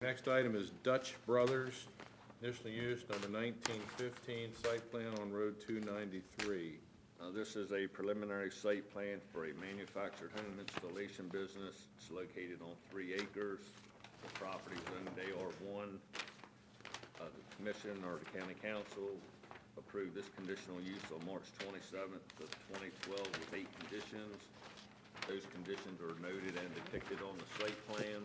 Next item is Dutch Brothers, conditional use number 1915, site plan on Road 293. This is a preliminary site plan for a manufactured home installation business. It's located on 3 acres. The property is owned AR1. The commission or the county council approved this conditional use on March 27th of 2012 with 8 conditions. Those conditions are noted and depicted on the site plan.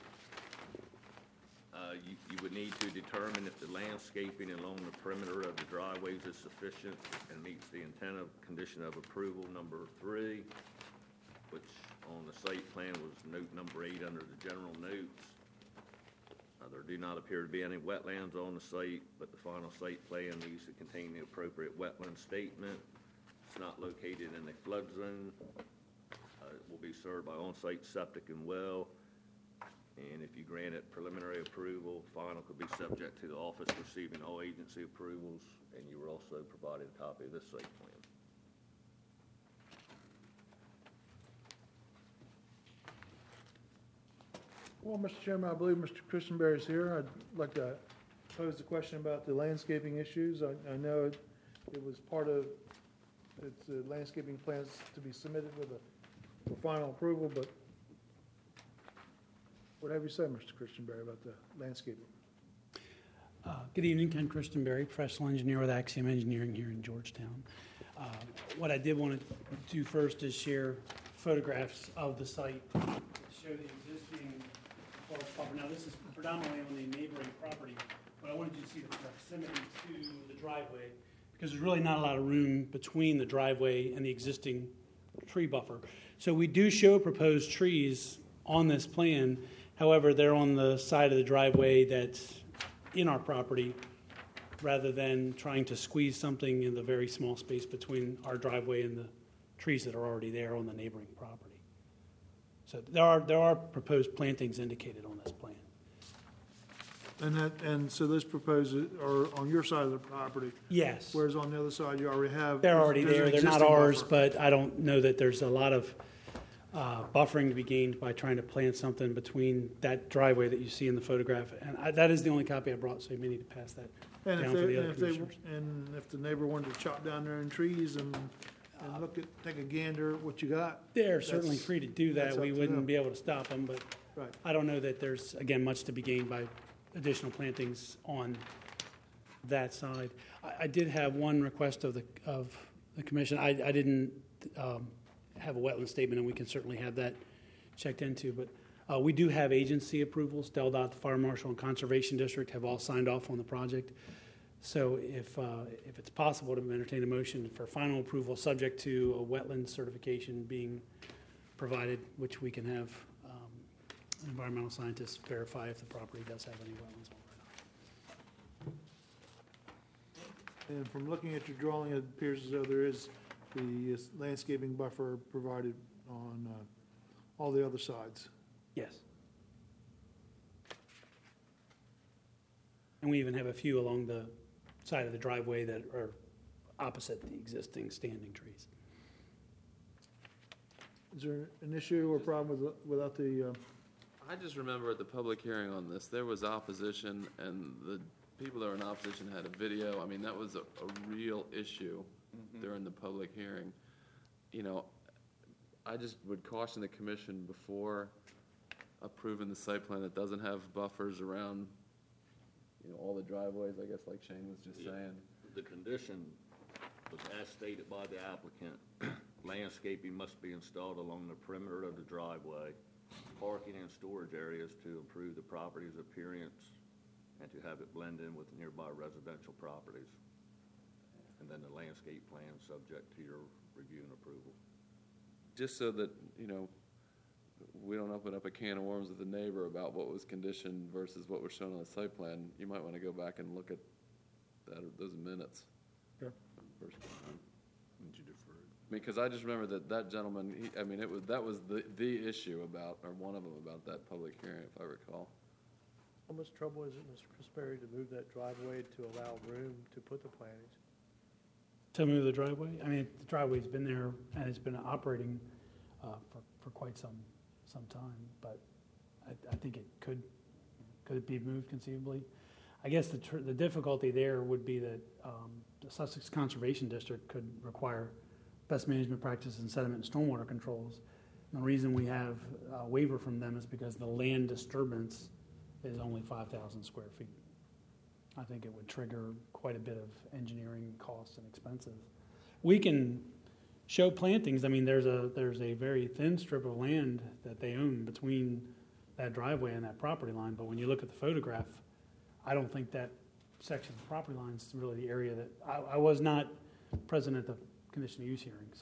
You would need to determine if the landscaping along the perimeter of the driveways is sufficient and meets the intent of condition of approval number 3, which on the site plan was note number 8 under the general notes. There do not appear to be any wetlands on the site, but the final site plan needs to contain the appropriate wetland statement. It's not located in a flood zone. It will be served by on-site septic and well. And if you grant it preliminary approval, final could be subject to the office receiving all agency approvals, and you were also provided a copy of this site plan. Well, Mr. Chairman, I believe Mr. Christenberry is here. I'd like to pose a question about the landscaping issues. I know it was part of its landscaping plans to be submitted with for final approval, but what have you said, Mr. Christenberry, about the landscaping? Good evening, Ken Christenberry, professional engineer with Axiom Engineering here in Georgetown. What I did want to do first is share photographs of the site to show the existing property. Now, this is predominantly on the neighboring property, but I wanted you to see the proximity to the driveway because there's really not a lot of room between the driveway and the existing tree buffer. So we do show proposed trees on this plan. However, they're on the side of the driveway that's in our property rather than trying to squeeze something in the very small space between our driveway and the trees that are already there on the neighboring property. So there are proposed plantings indicated on this plan. And so those proposed are on your side of the property? Yes. Whereas on the other side, you already have... They're already there's there. an They're not existing ours, buffer. but I don't know that there's a lot of buffering to be gained by trying to plant something between that driveway that you see in the photograph. And that is the only copy I brought, so you may need to pass that And down for the other commissioners. and if the neighbor wanted to chop down their own trees and take a gander at what you got, They're certainly free to do that's that. We up to wouldn't them. be able to stop them, but right? I don't know that there's, again, much to be gained by additional plantings on that side. I did have one request of the commission. I didn't have a wetland statement, and we can certainly have that checked into, but we do have agency approvals. DelDOT, the Fire Marshal, and Conservation District have all signed off on the project. So if it's possible to entertain a motion for final approval subject to a wetland certification being provided, which we can have an environmental scientist verify if the property does have any wetlands on it or not. And from looking at your drawing, it appears as though there is the landscaping buffer provided on all the other sides. Yes. And we even have a few along the side of the driveway that are opposite the existing standing trees. Is there an issue or problem without the... I just remember at the public hearing on this, there was opposition, and the people that were in opposition had a video. I mean, that was a real issue during the public hearing. You know, I just would caution the commission before approving the site plan that doesn't have buffers around, you know, all the driveways, I guess, like Shane was just saying. The condition was as stated by the applicant. Landscaping must be installed along the perimeter of the driveway, parking and storage areas to improve the property's appearance and to have it blend in with nearby residential properties. And then the landscape plan subject to your review and approval. Just so that, you know, we don't open up a can of worms with the neighbor about what was conditioned versus what was shown on the site plan. You might want to go back and look at those minutes. Sure. First time. Would you defer it? I mean, because I just remember that gentleman, that was the issue about, or one of them about that public hearing, if I recall. How much trouble is it, Mr. Christenberry, to move that driveway to allow room to put the plantings? To move the driveway? I mean, the driveway's been there and it's been operating for quite some time, but I think it could Could it be moved conceivably? I guess the difficulty there would be that the Sussex Conservation District could require best management practices in sediment and stormwater controls. And the reason we have a waiver from them is because the land disturbance is only 5,000 square feet. I think it would trigger quite a bit of engineering costs and expenses. We can show plantings. I mean, there's a very thin strip of land that they own between that driveway and that property line, but when you look at the photograph, I don't think that section of the property line is really the area that, I was not present at the conditional use hearing, so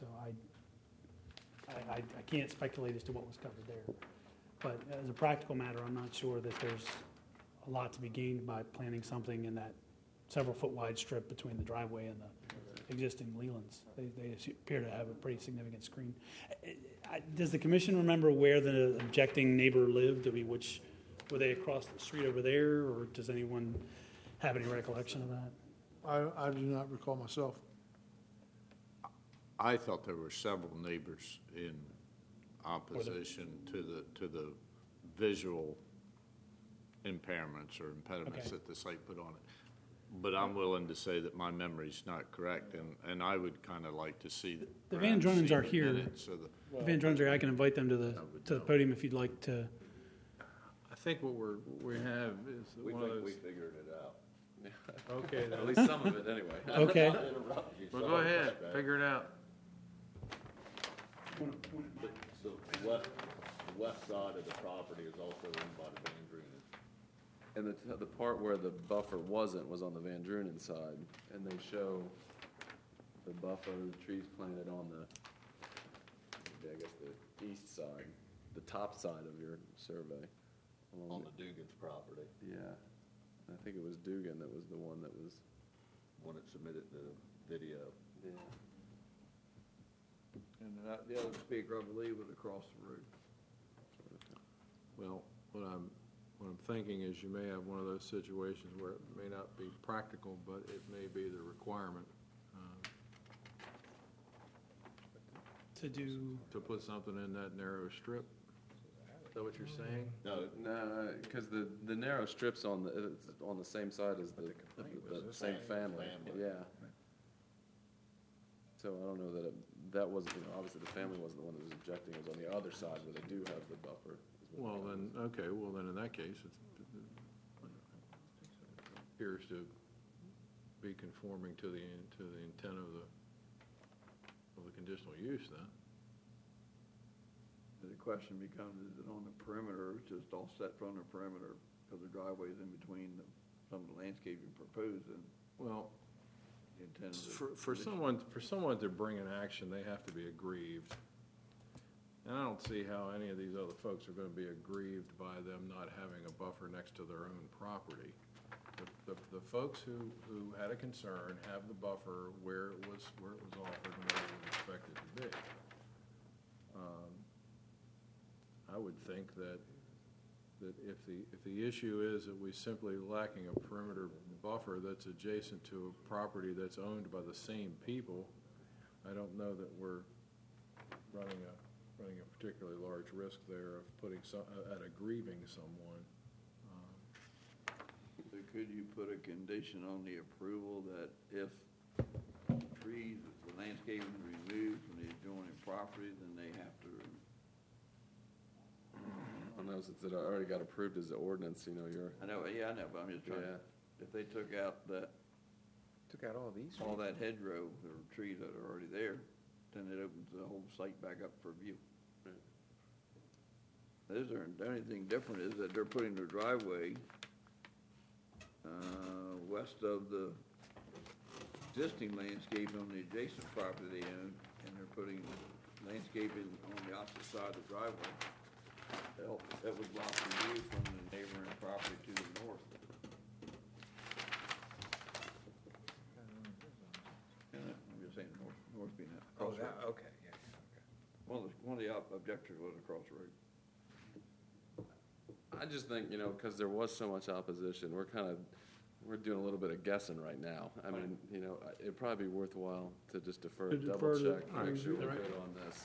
I can't speculate as to what was covered there. But as a practical matter, I'm not sure that there's a lot to be gained by planting something in that several foot wide strip between the driveway and the existing Lelands. They appear to have a pretty significant screen. Does the commission remember where the objecting neighbor lived? I mean, were they across the street over there, or does anyone have any recollection of that? I do not recall myself. I thought there were several neighbors in opposition to the visual impairments or impediments Okay. that the site put on it. But I'm willing to say that my memory's not correct, and I would kind of like to see The Van Druns are here. So the, The Van Druns are, I can invite them to the podium if you'd like to. I think what we have is We one of think those. we figured it out. Okay, At then. least some of it, anyway. Okay. Well, go ahead, figure it out. So the west side of the property is also owned by the Van Drunen. And the part where the buffer wasn't was on the Van Drunen side, and they show the buffer, the trees planted on I guess the east side, the top side of your survey. On the Dugan's property, Yeah, I think it was Dugan that was the one that was, one that submitted the video. yeah. And the other speaker, I believe, was across the road. Well, what I'm thinking is you may have one of those situations where it may not be practical, but it may be the requirement to put something in that narrow strip. Is that what you're saying? No, No, because the narrow strip's on the same side as the same family, yeah. So I don't know that wasn't, obviously the family wasn't the one that was objecting, it was on the other side where they do have the buffer. Well, then, okay, well, then in that case, it appears to be conforming to the intent of the conditional use then. The question becomes, is it on the perimeter, or just offset from the perimeter, because the driveway's in between some of the landscaping proposed, and Well, the intent is. for someone to bring an action, they have to be aggrieved. And I don't see how any of these other folks are gonna be aggrieved by them not having a buffer next to their own property. The folks who had a concern have the buffer where it was offered and where it was expected to be. I would think that if the issue is that we simply lacking a perimeter buffer that's adjacent to a property that's owned by the same people, I don't know that we're running a particularly large risk there of putting at aggrieving someone. So could you put a condition on the approval that if trees, the landscaping is removed from the adjoining property, then they have to, I don't know, since it already got approved as an ordinance, you're, I know, but I'm just trying, yeah. if they took out that, all these? all that hedgerow, or trees that are already there, then it opens the whole site back up for view. The only thing different is that they're putting their driveway west of the existing landscape on the adjacent property they own, and they're putting landscaping on the opposite side of the driveway. That would block the view from the neighboring property to the north. And I'm just saying north being that. Oh, crossroad. that, okay, yeah, yeah, okay. One of the objectors was across the road. I just think, because there was so much opposition, we're doing a little bit of guessing right now. I mean, it'd probably be worthwhile to just defer, To double defer to- check, make sure we're Right. good on this,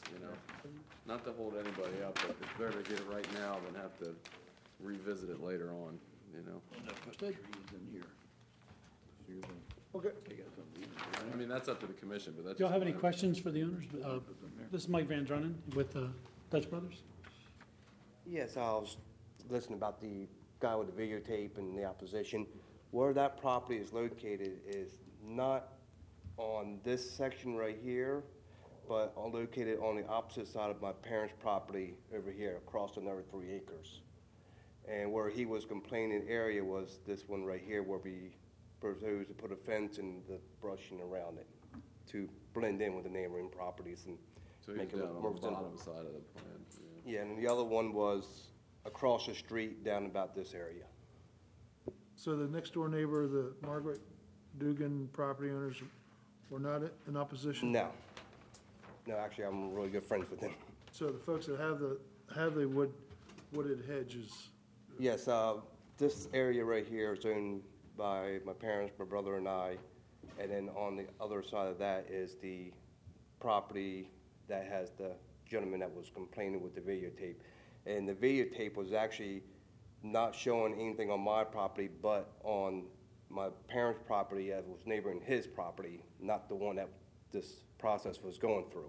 Not to hold anybody up, but it's better to get it right now than have to revisit it later on. you know? Put trees in here. Okay. They got something. I mean, that's up to the commission, but that's. Do y'all have any just my- questions for the owners? This is Mike Van Drunen with Dutch Brothers. Yes, I was listening about the guy with the videotape and the opposition. Where that property is located is not on this section right here, but located on the opposite side of my parents' property over here, across another 3 acres. And where he was complaining area was this one right here, where we proposed to put a fence and the brushing around it to blend in with the neighboring properties and So he's make it down look on more the presentable. bottom side of the plan, yeah. Yeah, and the other one was across the street down about this area. So the next door neighbor, the Margaret Dugan property owners were not in opposition? No. No, actually, I'm really good friends with them. So the folks that have the wooded hedges, Yes, this area right here is owned by my parents, my brother and I. And then on the other side of that is the property that has the gentleman that was complaining with the videotape. And the videotape was actually not showing anything on my property, but on my parents' property that was neighboring his property, not the one that this process was going through.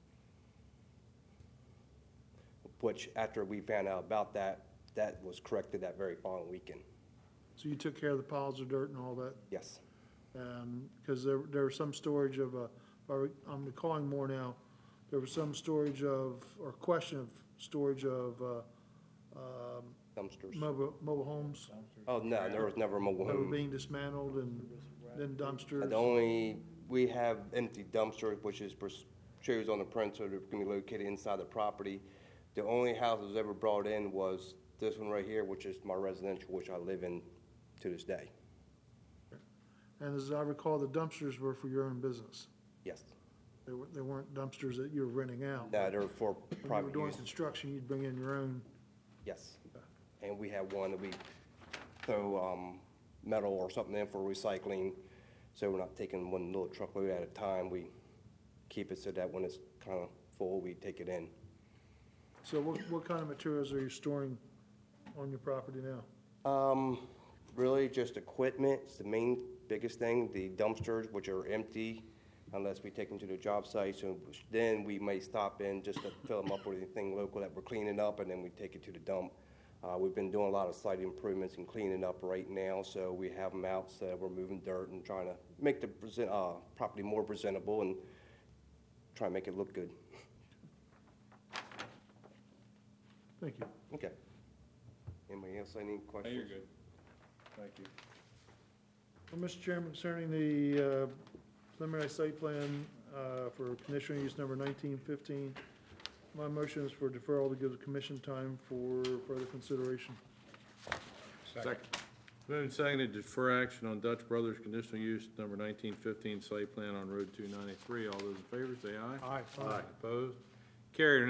Which, after we found out about that, that was corrected that very following weekend. so you took care of the piles of dirt and all that? Yes. Because there was some storage of, I'm recalling more now, there was some storage of, or question of storage of Dumpsters. mobile homes Oh, no, there was never a mobile that were home. being dismantled and then dumpsters. We have empty dumpsters, which is shows on the print, so they're gonna be located inside the property. The only house that was ever brought in was this one right here, which is my residential, which I live in to this day. And as I recall, the dumpsters were for your own business. Yes. They weren't dumpsters that you were renting out. No, they're for When you were private doing use. construction, you'd bring in your own. Yes. And we have one that we throw metal or something in for recycling, so we're not taking one little truckload at a time. We keep it so that when it's kind of full, we take it in. So what kind of materials are you storing on your property now? Really just equipment, it's the main, biggest thing, the dumpsters, which are empty unless we take them to the job site, so then we may stop in just to fill them up with anything local that we're cleaning up, and then we take it to the dump. We've been doing a lot of slight improvements and cleaning up right now, so we have them out, so we're moving dirt and trying to make the property more presentable and try and make it look good. Thank you. Okay. Anybody else, any questions? You're good. Thank you. Well, Mr. Chairman, concerning the preliminary site plan for conditional use number 1915, my motion is for deferral to give the commission time for further consideration. Second. Moving seconded to defer action on Dutch Brothers conditional use number 1915 site plan on Road 293. All those in favor say aye. Aye. Opposed? Carried.